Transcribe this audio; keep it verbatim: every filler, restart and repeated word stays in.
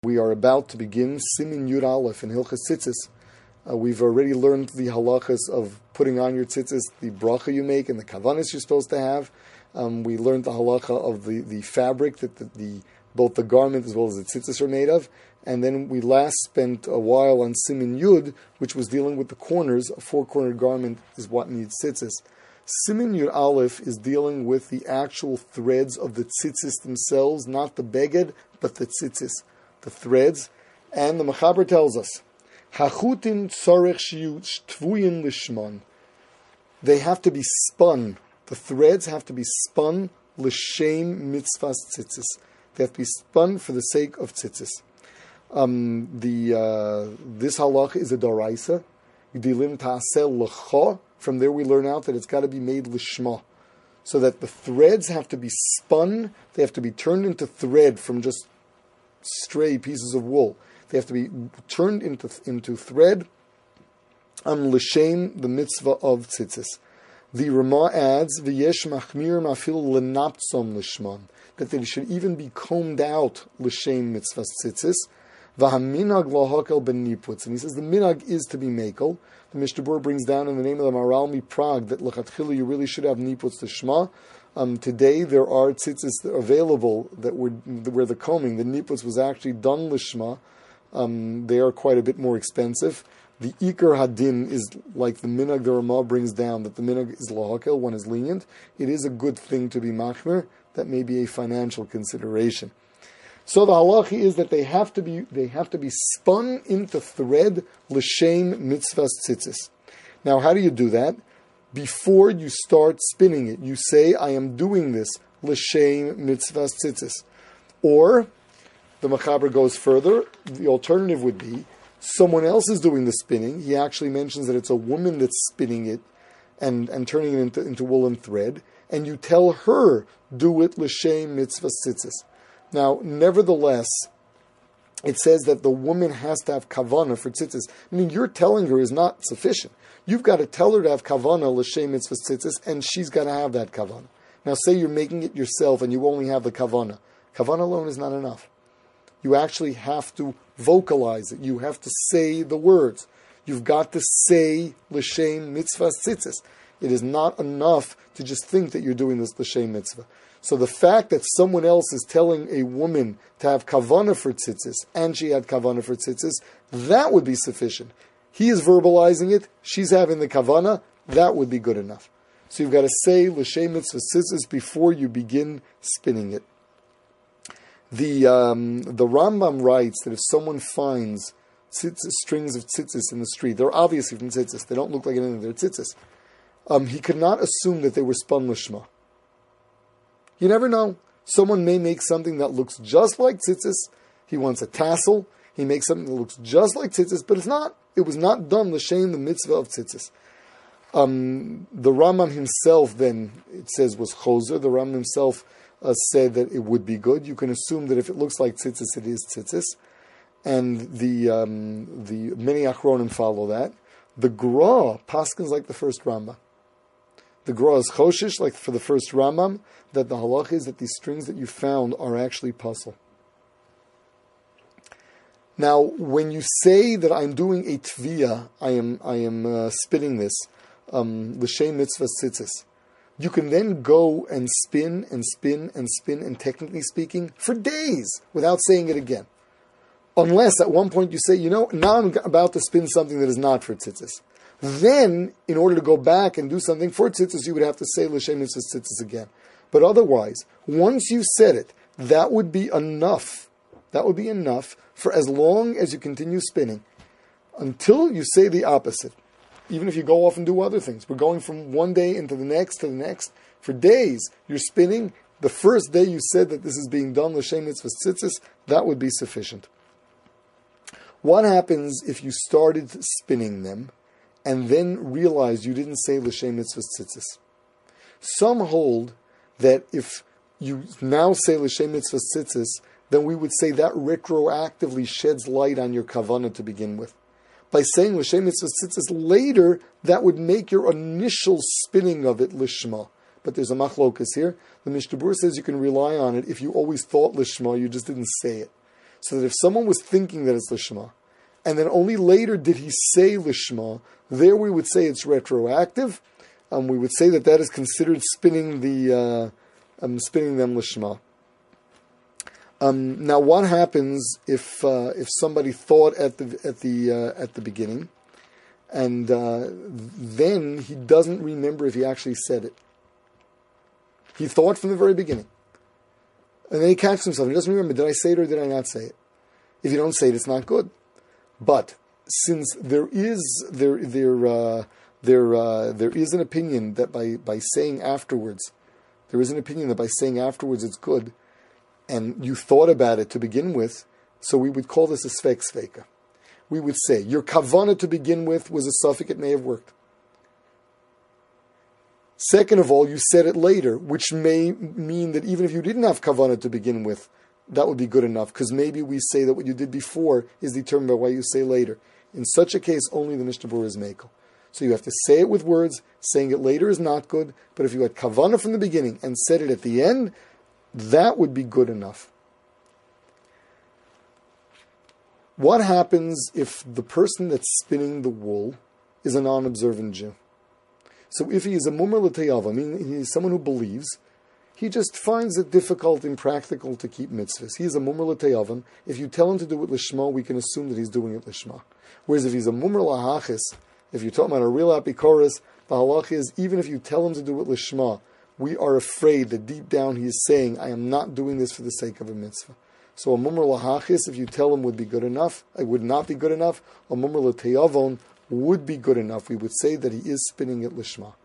We are about to begin Simin Yud Aleph in Hilchas Tzitzis. Uh, we've already learned the halachas of putting on your tzitzis, the bracha you make, and the kavanas you're supposed to have. Um, we learned the halacha of the, the fabric that the, the both the garment as well as the tzitzis are made of. And then we last spent a while on Simin Yud, which was dealing with the corners. A four-cornered garment is what needs tzitzis. Simin Yud Aleph is dealing with the actual threads of the tzitzis themselves, not the beged, but the tzitzis, the threads. And the Mechaber tells us, Hachutin tzorech shiyu tvuyin lishmon. They have to be spun. The threads have to be spun l'shem mitzvahs tzitzis. They have to be spun for the sake of tzitzis. Um, the uh, this halach is a daraisa. Gdilim ta'aseh l'cha. From there we learn out that it's got to be made lishma, so that the threads have to be spun. They have to be turned into thread from just stray pieces of wool. They have to be turned into into thread. Am l'shem, the mitzvah of tzitzis. The Ramah adds, v'yesh machmir mafil lenaptzom lishman, that they should even be combed out l'shem mitzvah tzitzis. V'haminag lahakel ben niputz, and he says the minag is to be makel. The Mishnah Berurah brings down in the name of the Maharal Miprag that l'chatchila you really should have niputz l'shma. Um, today there are tzitzis available that were where the combing, the niputz was actually done l'shma. Um, they are quite a bit more expensive. The Iker Hadin is like the minhag the Ramah brings down, that the minhag is lahakel, one is lenient. It is a good thing to be machmir. That may be a financial consideration. So the halachi is that they have to be they have to be spun into thread l'shem mitzvahs tzitzis. Now, how do you do that? Before you start spinning it, you say, I am doing this l'shem mitzvahs tzitzis. Or, the Mechaber goes further, the alternative would be, someone else is doing the spinning. He actually mentions that it's a woman that's spinning it and, and turning it into, into woolen thread, and you tell her, do it l'shem mitzvahs tzitzis. Now, nevertheless, it says that the woman has to have kavana for tzitzis. I mean, you're telling her is not sufficient. You've got to tell her to have kavana l'shem mitzvahs tzitzis, and she's got to have that kavana. Now, say you're making it yourself and you only have the kavana. Kavana alone is not enough. You actually have to vocalize it. You have to say the words. You've got to say l'shem mitzvahs tzitzis. It is not enough to just think that you're doing this l'shem mitzvah. So the fact that someone else is telling a woman to have kavana for tzitzis, and she had kavana for tzitzis, that would be sufficient. He is verbalizing it, she's having the kavana, that would be good enough. So you've got to say l'shem mitzvah tzitzis before you begin spinning it. The um, the Rambam writes that if someone finds tzitzis, strings of tzitzis in the street, they're obviously from tzitzis, they don't look like anything, they're tzitzis. Um, he could not assume that they were spun l'shma. You never know. Someone may make something that looks just like tzitzis. He wants a tassel. He makes something that looks just like tzitzis, but it's not. It was not done l'shem the mitzvah of tzitzis. Um, the Rambam himself then, it says, was choser. The Rambam himself uh, said that it would be good. You can assume that if it looks like tzitzis, it is tzitzis. And the um, the many achronim follow that. The Gra paskins like the first Rambam. The Gra is choshish, like for the first Rambam, that the halach is that these strings that you found are actually puzzle. Now, when you say that I'm doing a tviyah, I am I am uh, spinning this, um, l'shem mitzvah tzitzis, you can then go and spin and spin and spin, and technically speaking, for days without saying it again. Unless at one point you say, you know, now I'm about to spin something that is not for tzitzis. Then, in order to go back and do something for tzitzis, you would have to say l'shem mitzvah tzitzis again. But otherwise, once you said it, that would be enough. That would be enough for as long as you continue spinning, until you say the opposite. Even if you go off and do other things. We're going from one day into the next to the next. For days, you're spinning. The first day you said that this is being done, l'shem mitzvah tzitzis, that would be sufficient. What happens if you started spinning them and then realized you didn't say l'shem mitzvah tzitzis? Some hold that if you now say l'shem mitzvah tzitzis, then we would say that retroactively sheds light on your kavanah to begin with. By saying l'shem mitzvah tzitzis later, that would make your initial spinning of it lishma. But there's a machlokas here. The Mishnah Berurah says you can rely on it if you always thought lishma, you just didn't say it. So that if someone was thinking that it's Lishma, and then only later did he say Lishma, there we would say it's retroactive. Um, we would say that that is considered spinning the uh, um, spinning them Lishma. Um, now, what happens if uh, if somebody thought at the at the uh, at the beginning, and uh, then he doesn't remember if he actually said it? He thought from the very beginning, and then he catches himself. He doesn't remember. Did I say it or did I not say it? If you don't say it, it's not good. But since there is there there uh, there uh, there is an opinion that by, by saying afterwards, there is an opinion that by saying afterwards it's good, and you thought about it to begin with, so we would call this a svek sveka. We would say your kavanah to begin with was a suffix; it may have worked. Second of all, you said it later, which may mean that even if you didn't have kavanah to begin with, that would be good enough, because maybe we say that what you did before is determined by what you say later. In such a case, only the Mishnah Berurah is mekel. So you have to say it with words. Saying it later is not good, but if you had kavanah from the beginning and said it at the end, that would be good enough. What happens if the person that's spinning the wool is a non-observant Jew? So if he is a mumar l'teyava, I mean, he is someone who believes, he just finds it difficult, impractical to keep mitzvahs. He is a mumar l'teyavim. If you tell him to do it lishma, we can assume that he's doing it lishma. Whereas if he's a mumar l'hachis, if you're talking about a real apikoros, the halach is, even if you tell him to do it lishma, we are afraid that deep down he is saying, I am not doing this for the sake of a mitzvah. So a mumar l'hachis, if you tell him, would be good enough. It would not be good enough. A mumar l'teyavon would be good enough. We would say that he is spinning it lishma.